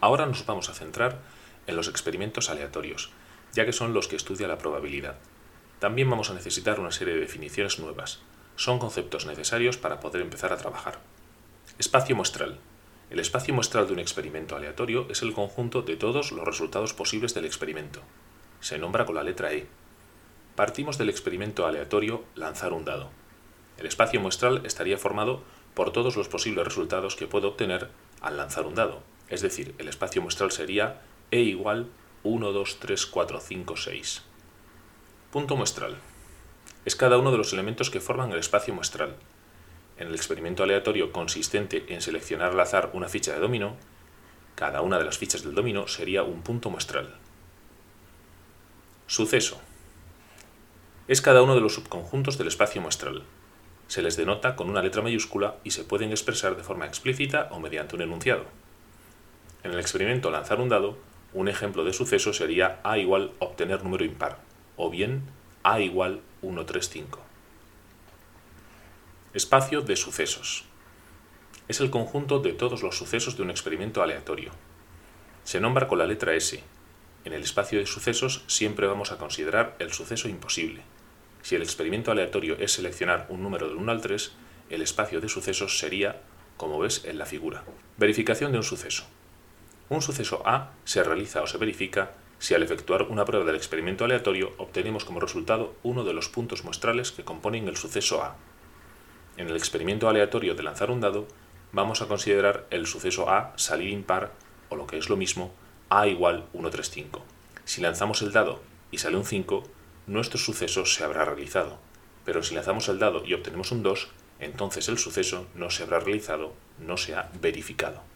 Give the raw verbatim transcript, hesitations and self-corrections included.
Ahora nos vamos a centrar en los experimentos aleatorios, ya que son los que estudia la probabilidad. También vamos a necesitar una serie de definiciones nuevas. Son conceptos necesarios para poder empezar a trabajar. Espacio muestral. El espacio muestral de un experimento aleatorio es el conjunto de todos los resultados posibles del experimento. Se nombra con la letra E. Partimos del experimento aleatorio lanzar un dado. El espacio muestral estaría formado por todos los posibles resultados que puedo obtener al lanzar un dado. Es decir, el espacio muestral sería E igual uno, dos, tres, cuatro, cinco, seis. Punto muestral. Es cada uno de los elementos que forman el espacio muestral. En el experimento aleatorio consistente en seleccionar al azar una ficha de dominó, cada una de las fichas del dominó sería un punto muestral. Suceso. Es cada uno de los subconjuntos del espacio muestral. Se les denota con una letra mayúscula y se pueden expresar de forma explícita o mediante un enunciado. En el experimento lanzar un dado, un ejemplo de suceso sería A igual obtener número impar, o bien A igual uno, tres, cinco. Espacio de sucesos. Es el conjunto de todos los sucesos de un experimento aleatorio. Se nombra con la letra S. En el espacio de sucesos siempre vamos a considerar el suceso imposible. Si el experimento aleatorio es seleccionar un número del uno al tres, el espacio de sucesos sería, como ves en la figura. Verificación de un suceso. Un suceso A se realiza o se verifica si al efectuar una prueba del experimento aleatorio obtenemos como resultado uno de los puntos muestrales que componen el suceso A. En el experimento aleatorio de lanzar un dado, vamos a considerar el suceso A salir impar, o lo que es lo mismo, A igual uno, tres, cinco. Si lanzamos el dado y sale un cinco, nuestro suceso se habrá realizado, pero si lanzamos el dado y obtenemos un dos, entonces el suceso no se habrá realizado, no se ha verificado.